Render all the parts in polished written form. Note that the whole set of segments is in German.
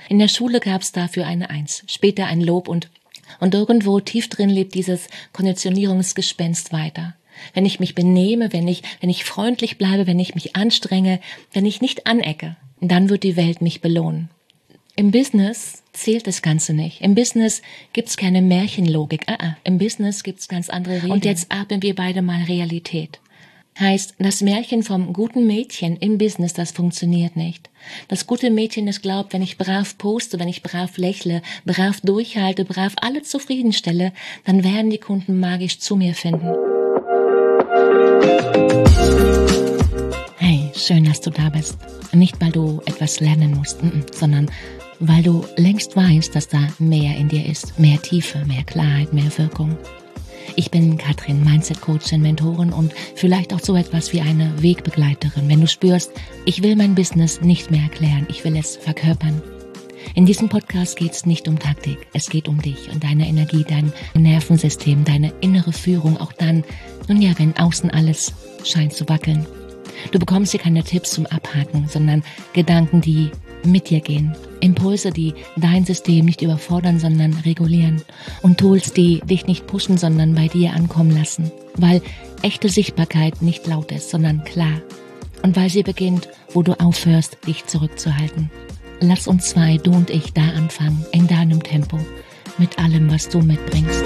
In der Schule gab es dafür eine Eins, später ein Lob und irgendwo tief drin lebt dieses Konditionierungsgespenst weiter. Wenn ich mich benehme, wenn ich freundlich bleibe, wenn ich mich anstrenge, wenn ich nicht anecke, dann wird die Welt mich belohnen. Im Business zählt das Ganze nicht. Im Business gibt's keine Märchenlogik. Im Business gibt's ganz andere Regeln. Und jetzt atmen wir beide mal Realität. Heißt, das Märchen vom guten Mädchen im Business, das funktioniert nicht. Das gute Mädchen, das glaubt, wenn ich brav poste, wenn ich brav lächle, brav durchhalte, brav alle zufriedenstelle, dann werden die Kunden magisch zu mir finden. Hey, schön, dass du da bist. Nicht, weil du etwas lernen musst, sondern weil du längst weißt, dass da mehr in dir ist. Mehr Tiefe, mehr Klarheit, mehr Wirkung. Ich bin Katrin, Mindset-Coachin, Mentorin und vielleicht auch so etwas wie eine Wegbegleiterin. Wenn du spürst, ich will mein Business nicht mehr erklären, ich will es verkörpern. In diesem Podcast geht es nicht um Taktik, es geht um dich und deine Energie, dein Nervensystem, deine innere Führung, auch dann, wenn außen alles scheint zu wackeln. Du bekommst hier keine Tipps zum Abhaken, sondern Gedanken, die mit dir gehen. Impulse, die dein System nicht überfordern, sondern regulieren. Und Tools, die dich nicht pushen, sondern bei dir ankommen lassen. Weil echte Sichtbarkeit nicht laut ist, sondern klar. Und weil sie beginnt, wo du aufhörst, dich zurückzuhalten. Lass uns zwei, du und ich, da anfangen, in deinem Tempo, mit allem, was du mitbringst.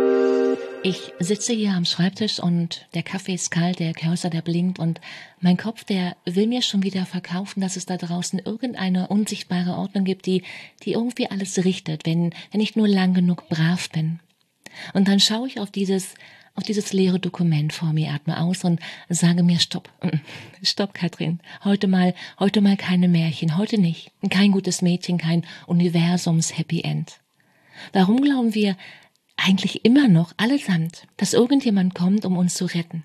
Ich sitze hier am Schreibtisch und der Kaffee ist kalt, der Cursor, der blinkt und mein Kopf, der will mir schon wieder verkaufen, dass es da draußen irgendeine unsichtbare Ordnung gibt, die irgendwie alles richtet, wenn ich nur lang genug brav bin. Und dann schaue ich auf dieses leere Dokument vor mir, atme aus und sage mir Stopp. Stopp, Katrin. Heute mal keine Märchen, heute nicht. Kein gutes Mädchen, kein Universums-Happy End. Warum glauben wir eigentlich immer noch allesamt, dass irgendjemand kommt, um uns zu retten?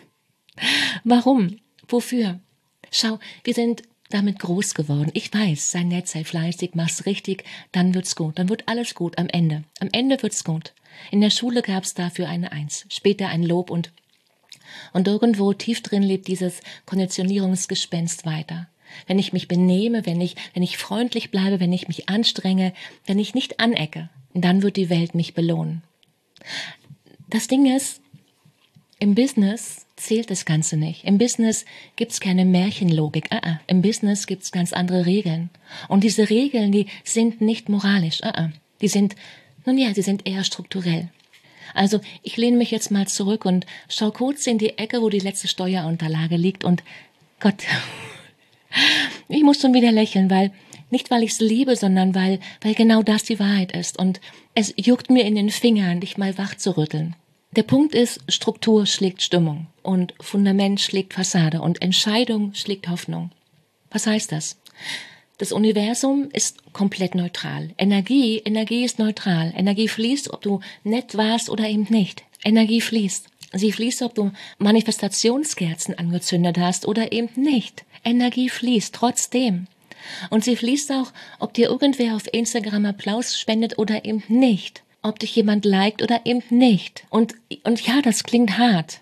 Warum? Wofür? Schau, wir sind damit groß geworden. Ich weiß, sei nett, sei fleißig, mach's richtig, dann wird's gut. Dann wird alles gut am Ende. Am Ende wird's gut. In der Schule gab's dafür eine Eins, später ein Lob und irgendwo tief drin lebt dieses Konditionierungsgespenst weiter. Wenn ich mich benehme, wenn ich freundlich bleibe, wenn ich mich anstrenge, wenn ich nicht anecke, dann wird die Welt mich belohnen. Das Ding ist, im Business zählt das Ganze nicht. Im Business gibt's keine Märchenlogik. Im Business gibt's ganz andere Regeln. Und diese Regeln, die sind nicht moralisch. Die sind eher strukturell. Also ich lehne mich jetzt mal zurück und schau kurz in die Ecke, wo die letzte Steuerunterlage liegt und Gott, ich muss schon wieder lächeln, nicht weil ich es liebe, sondern weil genau das die Wahrheit ist. Und es juckt mir in den Fingern, dich mal wach zu rütteln. Der Punkt ist, Struktur schlägt Stimmung und Fundament schlägt Fassade und Entscheidung schlägt Hoffnung. Was heißt das? Das Universum ist komplett neutral. Energie ist neutral. Energie fließt, ob du nett warst oder eben nicht. Energie fließt. Sie fließt, ob du Manifestationskerzen angezündet hast oder eben nicht. Energie fließt trotzdem. Und sie fließt auch, ob dir irgendwer auf Instagram Applaus spendet oder eben nicht. Ob dich jemand liked oder eben nicht. Und ja, das klingt hart.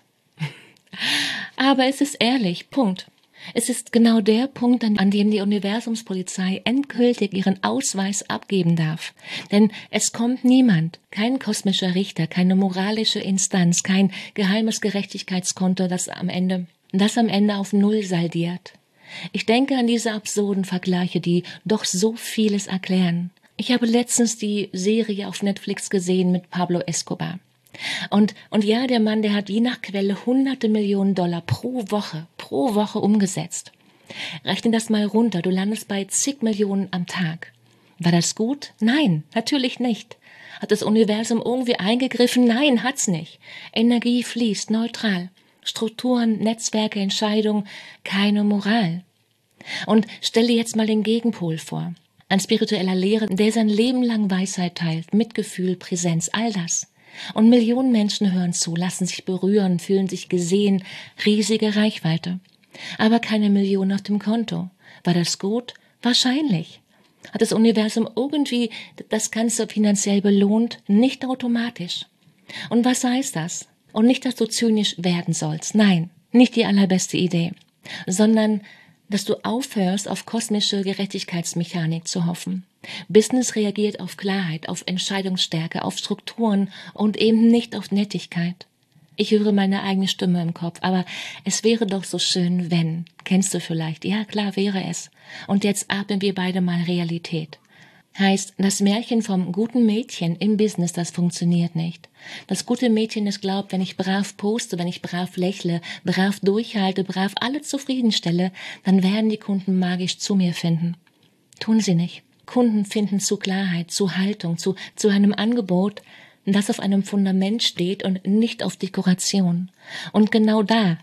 Aber es ist ehrlich, Punkt. Es ist genau der Punkt, an dem die Universumspolizei endgültig ihren Ausweis abgeben darf. Denn es kommt niemand, kein kosmischer Richter, keine moralische Instanz, kein geheimes Gerechtigkeitskonto, das am Ende auf Null saldiert. Ich denke an diese absurden Vergleiche, die doch so vieles erklären. Ich habe letztens die Serie auf Netflix gesehen mit Pablo Escobar. Und ja, der Mann, der hat je nach Quelle hunderte Millionen Dollar pro Woche umgesetzt. Rechne das mal runter, du landest bei zig Millionen am Tag. War das gut? Nein, natürlich nicht. Hat das Universum irgendwie eingegriffen? Nein, hat's nicht. Energie fließt neutral. Strukturen, Netzwerke, Entscheidungen, keine Moral. Und stell dir jetzt mal den Gegenpol vor. Ein spiritueller Lehrer, der sein Leben lang Weisheit teilt, Mitgefühl, Präsenz, all das. Und Millionen Menschen hören zu, lassen sich berühren, fühlen sich gesehen, riesige Reichweite. Aber keine Millionen auf dem Konto. War das gut? Wahrscheinlich. Hat das Universum irgendwie das Ganze finanziell belohnt? Nicht automatisch. Und was heißt das? Und nicht, dass du zynisch werden sollst. Nein, nicht die allerbeste Idee. Sondern dass du aufhörst, auf kosmische Gerechtigkeitsmechanik zu hoffen. Business reagiert auf Klarheit, auf Entscheidungsstärke, auf Strukturen und eben nicht auf Nettigkeit. Ich höre meine eigene Stimme im Kopf, aber es wäre doch so schön, wenn. Kennst du vielleicht? Ja, klar wäre es. Und jetzt atmen wir beide mal Realität. Heißt, das Märchen vom guten Mädchen im Business, das funktioniert nicht. Das gute Mädchen, das glaubt, wenn ich brav poste, wenn ich brav lächle, brav durchhalte, brav alle zufriedenstelle, dann werden die Kunden magisch zu mir finden. Tun sie nicht. Kunden finden zu Klarheit, zu Haltung, zu einem Angebot, das auf einem Fundament steht und nicht auf Dekoration. Und genau da,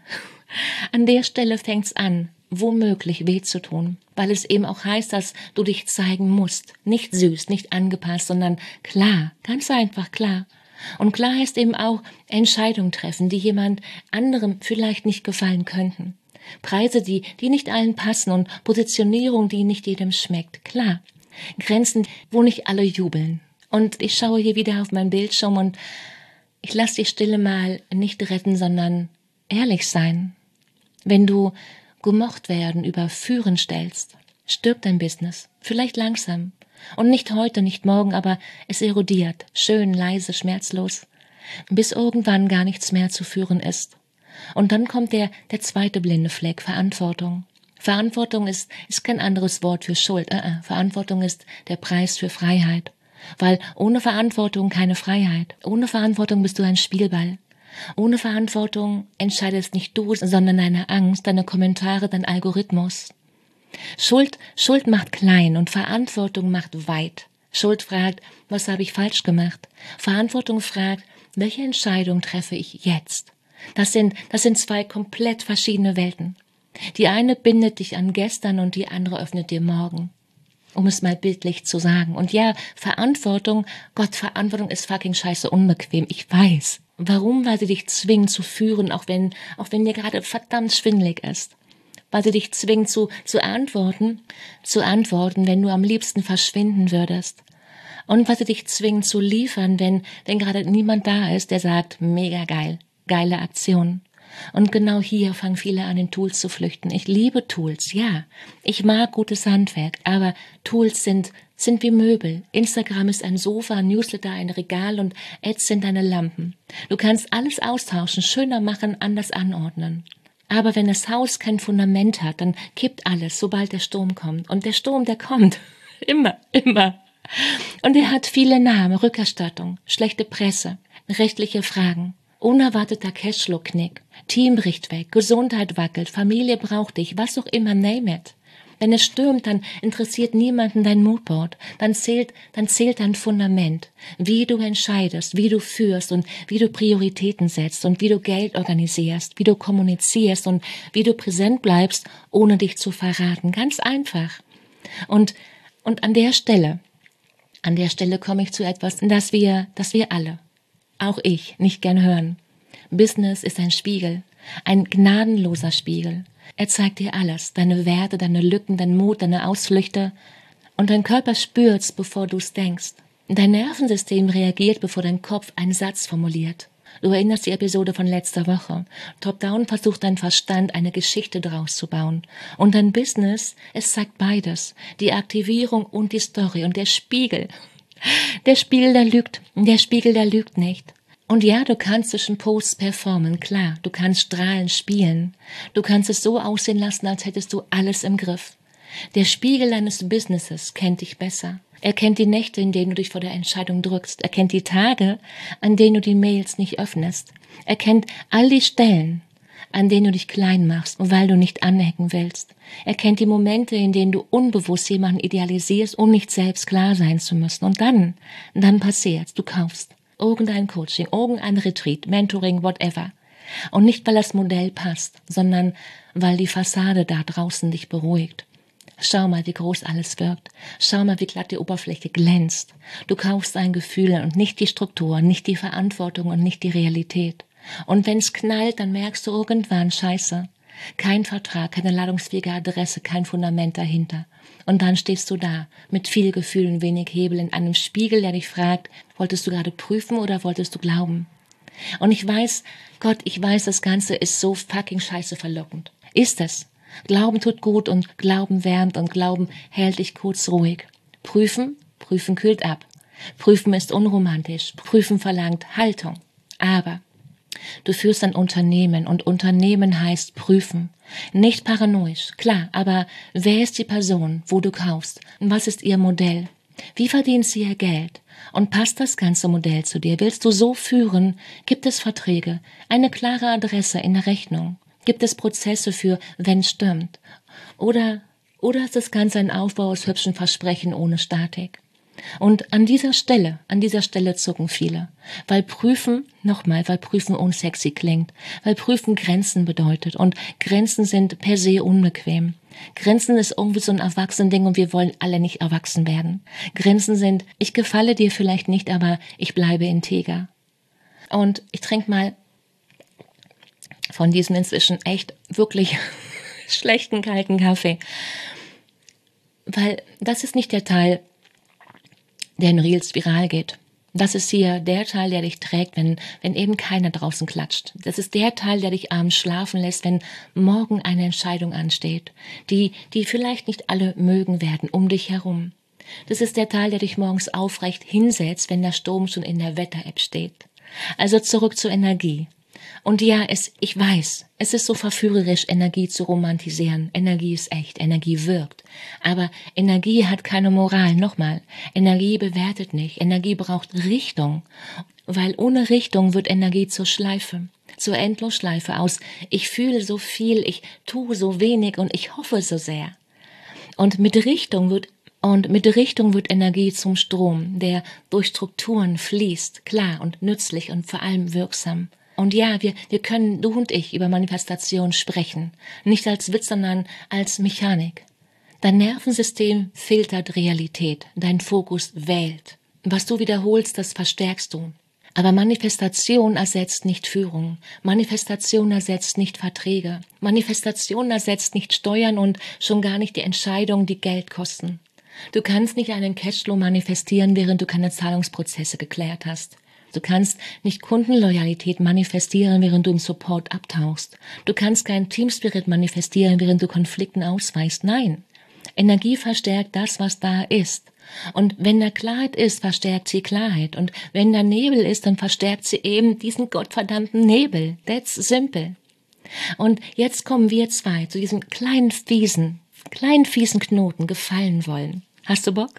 an der Stelle fängt's an, womöglich weh zu tun, weil es eben auch heißt, dass du dich zeigen musst. Nicht süß, nicht angepasst, sondern klar, ganz einfach klar. Und klar heißt eben auch Entscheidungen treffen, die jemand anderem vielleicht nicht gefallen könnten. Preise, die nicht allen passen und Positionierung, die nicht jedem schmeckt. Klar. Grenzen, wo nicht alle jubeln. Und ich schaue hier wieder auf meinen Bildschirm und ich lasse die Stille mal nicht retten, sondern ehrlich sein. Wenn du gemocht werden über Führen stellst, stirbt dein Business. Vielleicht langsam. Und nicht heute, nicht morgen, aber es erodiert. Schön, leise, schmerzlos. Bis irgendwann gar nichts mehr zu führen ist. Und dann kommt der zweite blinde Fleck, Verantwortung. Verantwortung ist kein anderes Wort für Schuld. Verantwortung ist der Preis für Freiheit. Weil ohne Verantwortung keine Freiheit. Ohne Verantwortung bist du ein Spielball. Ohne Verantwortung entscheidest nicht du, sondern deine Angst, deine Kommentare, dein Algorithmus. Schuld macht klein und Verantwortung macht weit. Schuld fragt, was habe ich falsch gemacht? Verantwortung fragt, welche Entscheidung treffe ich jetzt? Das sind zwei komplett verschiedene Welten. Die eine bindet dich an gestern und die andere öffnet dir morgen. Um es mal bildlich zu sagen. Und ja, Verantwortung ist fucking scheiße unbequem. Ich weiß. Warum? Weil sie dich zwingen zu führen, auch wenn dir gerade verdammt schwindelig ist. Weil sie dich zwingen zu antworten, wenn du am liebsten verschwinden würdest. Und weil sie dich zwingen zu liefern, wenn gerade niemand da ist, der sagt, mega geil, geile Aktion. Und genau hier fangen viele an, in Tools zu flüchten. Ich liebe Tools, ja. Ich mag gutes Handwerk, aber Tools sind wie Möbel. Instagram ist ein Sofa, Newsletter ein Regal und Ads sind deine Lampen. Du kannst alles austauschen, schöner machen, anders anordnen. Aber wenn das Haus kein Fundament hat, dann kippt alles, sobald der Sturm kommt. Und der Sturm, der kommt. Immer. Und er hat viele Namen, Rückerstattung, schlechte Presse, rechtliche Fragen. Unerwarteter Cashflow-Knick, Team bricht weg, Gesundheit wackelt, Familie braucht dich, was auch immer, name it. Wenn es stürmt, dann interessiert niemanden dein Moodboard, dann zählt dein Fundament, wie du entscheidest, wie du führst und wie du Prioritäten setzt und wie du Geld organisierst, wie du kommunizierst und wie du präsent bleibst, ohne dich zu verraten. Ganz einfach. Und an der Stelle komme ich zu etwas, das wir alle, auch ich, nicht gern hören. Business ist ein Spiegel, ein gnadenloser Spiegel. Er zeigt dir alles, deine Werte, deine Lücken, dein Mut, deine Ausflüchte. Und dein Körper spürt's, bevor du's denkst. Dein Nervensystem reagiert, bevor dein Kopf einen Satz formuliert. Du erinnerst die Episode von letzter Woche. Top-down versucht dein Verstand, eine Geschichte draus zu bauen. Und dein Business, es zeigt beides. Die Aktivierung und die Story. Und der Spiegel, der lügt. Der Spiegel, der lügt nicht. Und ja, du kannst zwischen Posts performen, klar. Du kannst strahlen, spielen. Du kannst es so aussehen lassen, als hättest du alles im Griff. Der Spiegel deines Businesses kennt dich besser. Er kennt die Nächte, in denen du dich vor der Entscheidung drückst. Er kennt die Tage, an denen du die Mails nicht öffnest. Er kennt all die Stellen, an denen du dich klein machst, weil du nicht anecken willst. Er kennt die Momente, in denen du unbewusst jemanden idealisierst, um nicht selbst klar sein zu müssen. Und dann passiert's, du kaufst irgendein Coaching, irgendein Retreat, Mentoring, whatever. Und nicht, weil das Modell passt, sondern weil die Fassade da draußen dich beruhigt. Schau mal, wie groß alles wirkt. Schau mal, wie glatt die Oberfläche glänzt. Du kaufst ein Gefühl und nicht die Struktur, nicht die Verantwortung und nicht die Realität. Und wenn's knallt, dann merkst du irgendwann, Scheiße. Kein Vertrag, keine ladungsfähige Adresse, kein Fundament dahinter. Und dann stehst du da, mit viel Gefühl und wenig Hebel in einem Spiegel, der dich fragt, wolltest du gerade prüfen oder wolltest du glauben? Und ich weiß, Gott, das Ganze ist so fucking scheiße verlockend. Ist es. Glauben tut gut und Glauben wärmt und Glauben hält dich kurz ruhig. Prüfen, prüfen kühlt ab. Prüfen ist unromantisch. Prüfen verlangt Haltung. Aber du führst ein Unternehmen und Unternehmen heißt prüfen. Nicht paranoisch, klar, aber wer ist die Person, wo du kaufst? Was ist ihr Modell? Wie verdient sie ihr Geld? Und passt das ganze Modell zu dir? Willst du so führen? Gibt es Verträge? Eine klare Adresse in der Rechnung? Gibt es Prozesse für, wenn stimmt? Oder ist das Ganze ein Aufbau aus hübschen Versprechen ohne Statik? Und an dieser Stelle zucken viele. Weil Prüfen unsexy klingt. Weil Prüfen Grenzen bedeutet. Und Grenzen sind per se unbequem. Grenzen ist irgendwie so ein Erwachsenen-Ding und wir wollen alle nicht erwachsen werden. Grenzen sind, ich gefalle dir vielleicht nicht, aber ich bleibe integer. Und ich trinke mal von diesem inzwischen echt wirklich schlechten kalten Kaffee. Weil das ist nicht der Teil, der in Reels viral geht. Das ist hier der Teil, der dich trägt, wenn eben keiner draußen klatscht. Das ist der Teil, der dich abends schlafen lässt, wenn morgen eine Entscheidung ansteht, die vielleicht nicht alle mögen werden um dich herum. Das ist der Teil, der dich morgens aufrecht hinsetzt, wenn der Sturm schon in der Wetter-App steht. Also zurück zur Energie. Und ja, ich weiß, es ist so verführerisch, Energie zu romantisieren. Energie ist echt, Energie wirkt. Aber Energie hat keine Moral. Nochmal, Energie bewertet nicht. Energie braucht Richtung. Weil ohne Richtung wird Energie zur Schleife. Zur Endlosschleife aus. Ich fühle so viel, ich tue so wenig und ich hoffe so sehr. Und mit Richtung wird Energie zum Strom, der durch Strukturen fließt, klar und nützlich und vor allem wirksam. Und ja, wir können, du und ich, über Manifestation sprechen. Nicht als Witz, sondern als Mechanik. Dein Nervensystem filtert Realität. Dein Fokus wählt. Was du wiederholst, das verstärkst du. Aber Manifestation ersetzt nicht Führung. Manifestation ersetzt nicht Verträge. Manifestation ersetzt nicht Steuern und schon gar nicht die Entscheidungen, die Geld kosten. Du kannst nicht einen Cashflow manifestieren, während du keine Zahlungsprozesse geklärt hast. Du kannst nicht Kundenloyalität manifestieren, während du im Support abtauchst. Du kannst keinen Teamspirit manifestieren, während du Konflikten ausweichst. Nein, Energie verstärkt das, was da ist. Und wenn da Klarheit ist, verstärkt sie Klarheit. Und wenn da Nebel ist, dann verstärkt sie eben diesen gottverdammten Nebel. That's simple. Und jetzt kommen wir zwei zu diesem kleinen fiesen Knoten gefallen wollen. Hast du Bock?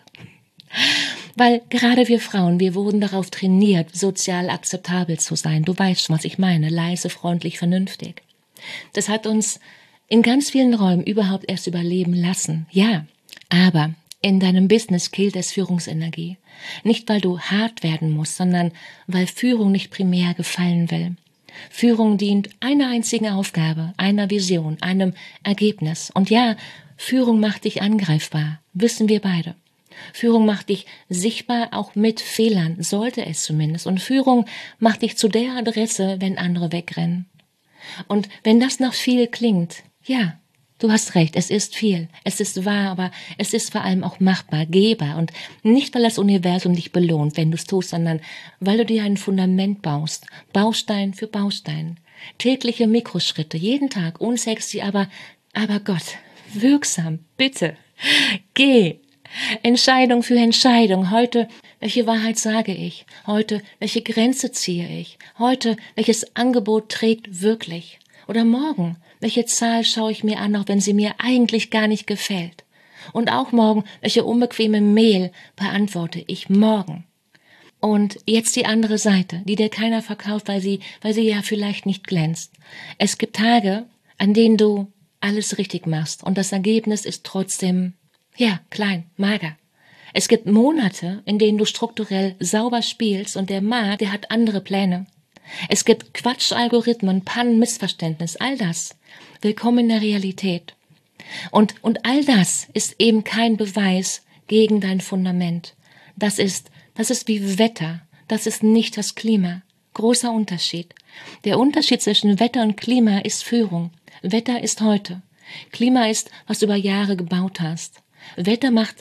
Weil gerade wir Frauen, wir wurden darauf trainiert, sozial akzeptabel zu sein. Du weißt schon, was ich meine. Leise, freundlich, vernünftig. Das hat uns in ganz vielen Räumen überhaupt erst überleben lassen. Ja, aber in deinem Business killt es Führungsenergie. Nicht, weil du hart werden musst, sondern weil Führung nicht primär gefallen will. Führung dient einer einzigen Aufgabe, einer Vision, einem Ergebnis. Und ja, Führung macht dich angreifbar. Wissen wir beide. Führung macht dich sichtbar, auch mit Fehlern, sollte es zumindest. Und Führung macht dich zu der Adresse, wenn andere wegrennen. Und wenn das noch viel klingt, ja, du hast recht, es ist viel, es ist wahr, aber es ist vor allem auch machbar, gehbar. Und nicht, weil das Universum dich belohnt, wenn du es tust, sondern weil du dir ein Fundament baust, Baustein für Baustein. Tägliche Mikroschritte, jeden Tag, unsexy, aber Gott, wirksam, bitte, geh. Entscheidung für Entscheidung. Heute, welche Wahrheit sage ich? Heute, welche Grenze ziehe ich? Heute, welches Angebot trägt wirklich? Oder morgen, welche Zahl schaue ich mir an, auch wenn sie mir eigentlich gar nicht gefällt? Und auch morgen, welche unbequeme Mail beantworte ich morgen? Und jetzt die andere Seite, die dir keiner verkauft, weil sie ja vielleicht nicht glänzt. Es gibt Tage, an denen du alles richtig machst und das Ergebnis ist trotzdem ja, klein, mager. Es gibt Monate, in denen du strukturell sauber spielst und der Markt, der hat andere Pläne. Es gibt Quatsch-Algorithmen, Pannen, Missverständnis, all das. Willkommen in der Realität. Und all das ist eben kein Beweis gegen dein Fundament. Das ist wie Wetter. Das ist nicht das Klima. Großer Unterschied. Der Unterschied zwischen Wetter und Klima ist Führung. Wetter ist heute. Klima ist, was du über Jahre gebaut hast. Wetter macht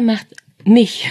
mich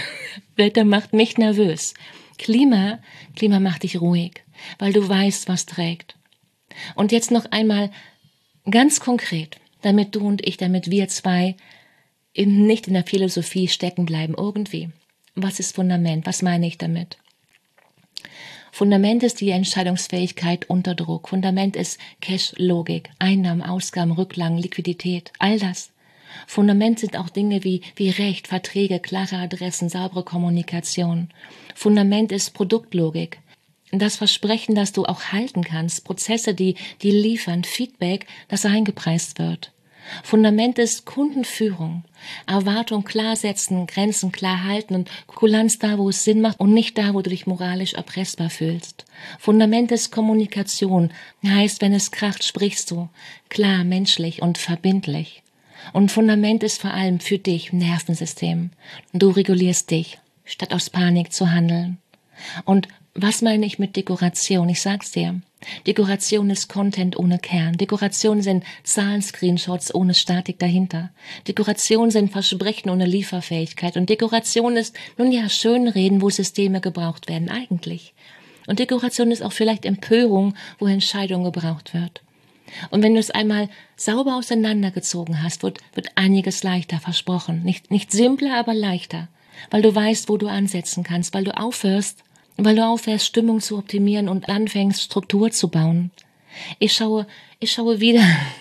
nervös. Klima macht dich ruhig, weil du weißt, was trägt. Und jetzt noch einmal ganz konkret, damit du und ich, damit wir zwei eben nicht in der Philosophie stecken bleiben irgendwie. Was ist Fundament? Was meine ich damit? Fundament ist die Entscheidungsfähigkeit unter Druck. Fundament ist Cash-Logik, Einnahmen, Ausgaben, Rücklagen, Liquidität, all das. Fundament sind auch Dinge wie Recht, Verträge, klare Adressen, saubere Kommunikation. Fundament ist Produktlogik. Das Versprechen, das du auch halten kannst, Prozesse, die liefern, Feedback, das eingepreist wird. Fundament ist Kundenführung, Erwartung klar setzen, Grenzen klar halten und Kulanz da, wo es Sinn macht und nicht da, wo du dich moralisch erpressbar fühlst. Fundament ist Kommunikation, heißt, wenn es kracht, sprichst du, klar, menschlich und verbindlich. Und Fundament ist vor allem für dich Nervensystem. Du regulierst dich, statt aus Panik zu handeln. Und was meine ich mit Dekoration? Ich sag's dir. Dekoration ist Content ohne Kern. Dekoration sind Zahlen-Screenshots ohne Statik dahinter. Dekoration sind Versprechen ohne Lieferfähigkeit. Und Dekoration ist, nun ja, Schönreden, wo Systeme gebraucht werden, eigentlich. Und Dekoration ist auch vielleicht Empörung, wo Entscheidung gebraucht wird. Und wenn du es einmal sauber auseinandergezogen hast, wird einiges leichter, versprochen. Nicht simpler, aber leichter. Weil du weißt, wo du ansetzen kannst, weil du aufhörst, Stimmung zu optimieren und anfängst, Struktur zu bauen. Ich schaue wieder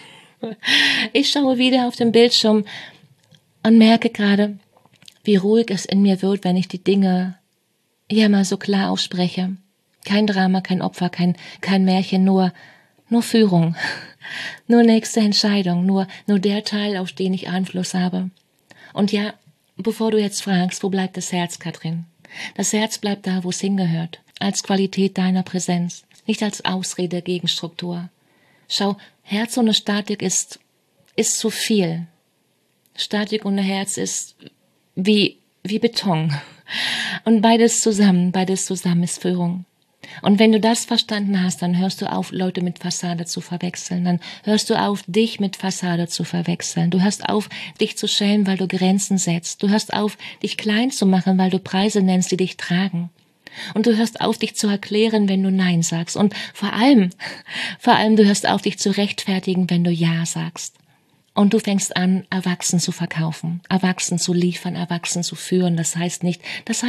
auf den Bildschirm und merke gerade, wie ruhig es in mir wird, wenn ich die Dinge ja mal so klar ausspreche. Kein Drama, kein Opfer, kein Märchen, nur Führung. Nur nächste Entscheidung, nur der Teil, auf den ich Einfluss habe. Und ja, bevor du jetzt fragst, wo bleibt das Herz, Katrin? Das Herz bleibt da, wo es hingehört, als Qualität deiner Präsenz, nicht als Ausrede gegen Struktur. Schau, Herz ohne Statik ist zu viel. Statik ohne Herz ist wie Beton. Und beides zusammen ist Führung. Und wenn du das verstanden hast, dann hörst du auf, Leute mit Fassade zu verwechseln. Dann hörst du auf, dich mit Fassade zu verwechseln. Du hörst auf, dich zu schämen, weil du Grenzen setzt. Du hörst auf, dich klein zu machen, weil du Preise nennst, die dich tragen. Und du hörst auf, dich zu erklären, wenn du Nein sagst. Und vor allem, du hörst auf, dich zu rechtfertigen, wenn du Ja sagst. Und du fängst an, erwachsen zu verkaufen, erwachsen zu liefern, erwachsen zu führen. Das heißt nicht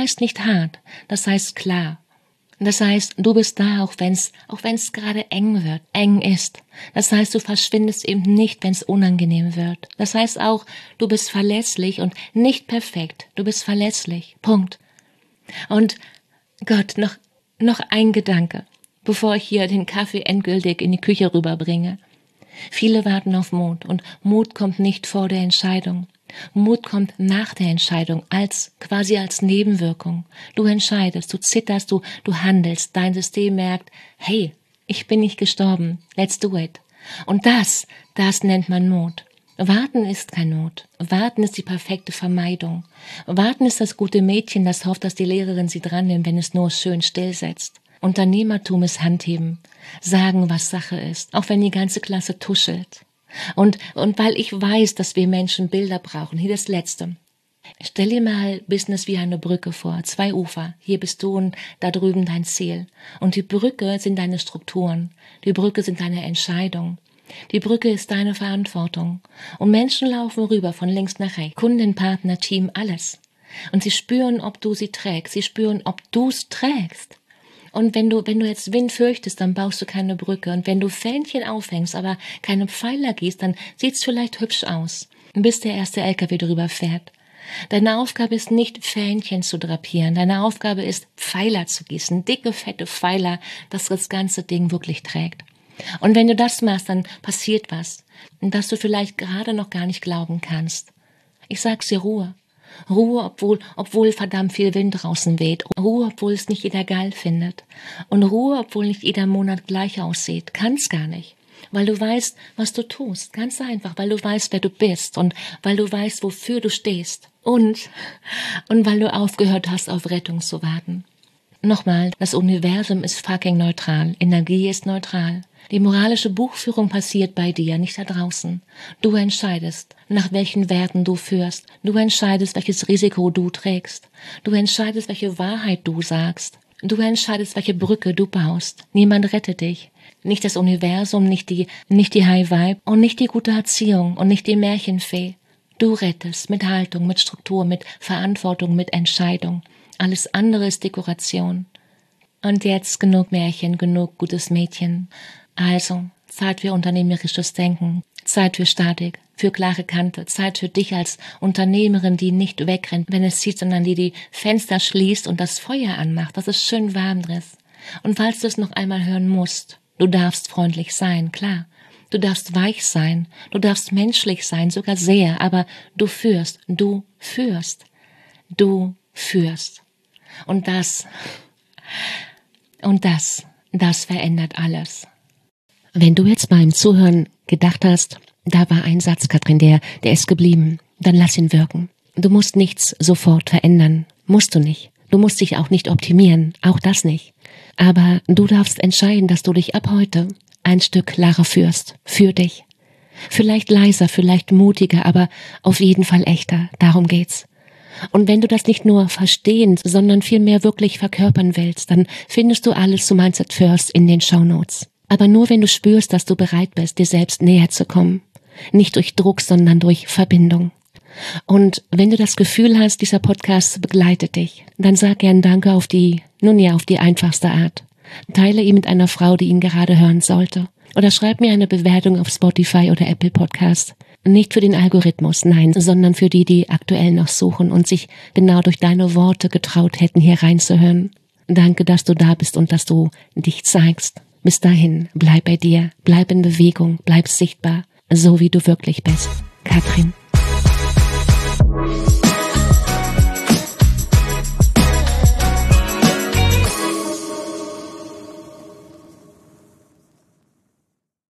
hart, das heißt klar. Das heißt, du bist da, auch wenn's gerade eng ist. Das heißt, du verschwindest eben nicht, wenn's unangenehm wird. Das heißt auch, du bist verlässlich und nicht perfekt. Du bist verlässlich. Punkt. Und Gott, noch ein Gedanke, bevor ich hier den Kaffee endgültig in die Küche rüberbringe. Viele warten auf Mut und Mut kommt nicht vor der Entscheidung. Mut kommt nach der Entscheidung, quasi als Nebenwirkung. Du entscheidest, du zitterst, du handelst, dein System merkt, hey, ich bin nicht gestorben, let's do it. Und das nennt man Mut. Warten ist kein Not. Warten ist die perfekte Vermeidung. Warten ist das gute Mädchen, das hofft, dass die Lehrerin sie dran nimmt, wenn es nur schön stillsetzt. Unternehmertum ist Handheben, sagen, was Sache ist, auch wenn die ganze Klasse tuschelt. Und weil ich weiß, dass wir Menschen Bilder brauchen, hier das Letzte. Stell dir mal Business wie eine Brücke vor, 2 Ufer, hier bist du und da drüben dein Ziel. Und die Brücke sind deine Strukturen, die Brücke sind deine Entscheidung. Die Brücke ist deine Verantwortung. Und Menschen laufen rüber von links nach rechts, Kunden, Partner, Team, alles. Und sie spüren, ob du sie trägst, sie spüren, ob du's trägst. Und wenn du jetzt Wind fürchtest, dann baust du keine Brücke. Und wenn du Fähnchen aufhängst, aber keine Pfeiler gießt, dann sieht's vielleicht hübsch aus, bis der erste LKW drüber fährt. Deine Aufgabe ist nicht, Fähnchen zu drapieren. Deine Aufgabe ist, Pfeiler zu gießen, dicke, fette Pfeiler, dass das ganze Ding wirklich trägt. Und wenn du das machst, dann passiert was, dass du vielleicht gerade noch gar nicht glauben kannst. Ich sag's dir, Ruhe. Ruhe, obwohl verdammt viel Wind draußen weht. Ruhe, obwohl es nicht jeder geil findet. Und Ruhe, obwohl nicht jeder Monat gleich aussieht. Kann's gar nicht. Weil du weißt, was du tust. Ganz einfach, weil du weißt, wer du bist. Und weil du weißt, wofür du stehst. Und weil du aufgehört hast, auf Rettung zu warten. Nochmal, das Universum ist fucking neutral. Energie ist neutral. Die moralische Buchführung passiert bei dir, nicht da draußen. Du entscheidest, nach welchen Werten du führst. Du entscheidest, welches Risiko du trägst. Du entscheidest, welche Wahrheit du sagst. Du entscheidest, welche Brücke du baust. Niemand rettet dich. Nicht das Universum, nicht die High Vibe und nicht die gute Erziehung und nicht die Märchenfee. Du rettest mit Haltung, mit Struktur, mit Verantwortung, mit Entscheidung. Alles andere ist Dekoration. Und jetzt genug Märchen, genug gutes Mädchen. Also, Zeit für unternehmerisches Denken, Zeit für Statik, für klare Kante, Zeit für dich als Unternehmerin, die nicht wegrennt, wenn es zieht, sondern die Fenster schließt und das Feuer anmacht, dass es schön warm ist. Und falls du es noch einmal hören musst, du darfst freundlich sein, klar. Du darfst weich sein, du darfst menschlich sein, sogar sehr, aber du führst. Und das verändert alles. Wenn du jetzt beim Zuhören gedacht hast, da war ein Satz, Katrin, der ist geblieben, dann lass ihn wirken. Du musst nichts sofort verändern, musst du nicht. Du musst dich auch nicht optimieren, auch das nicht. Aber du darfst entscheiden, dass du dich ab heute ein Stück klarer führst, für dich. Vielleicht leiser, vielleicht mutiger, aber auf jeden Fall echter, darum geht's. Und wenn du das nicht nur verstehen, sondern vielmehr wirklich verkörpern willst, dann findest du alles zu Mindset First in den Shownotes. Aber nur wenn du spürst, dass du bereit bist, dir selbst näher zu kommen. Nicht durch Druck, sondern durch Verbindung. Und wenn du das Gefühl hast, dieser Podcast begleitet dich, dann sag gern Danke auf die einfachste Art. Teile ihn mit einer Frau, die ihn gerade hören sollte. Oder schreib mir eine Bewertung auf Spotify oder Apple Podcast. Nicht für den Algorithmus, nein, sondern für die aktuell noch suchen und sich genau durch deine Worte getraut hätten, hier reinzuhören. Danke, dass du da bist und dass du dich zeigst. Bis dahin, bleib bei dir, bleib in Bewegung, bleib sichtbar, so wie du wirklich bist. Katrin.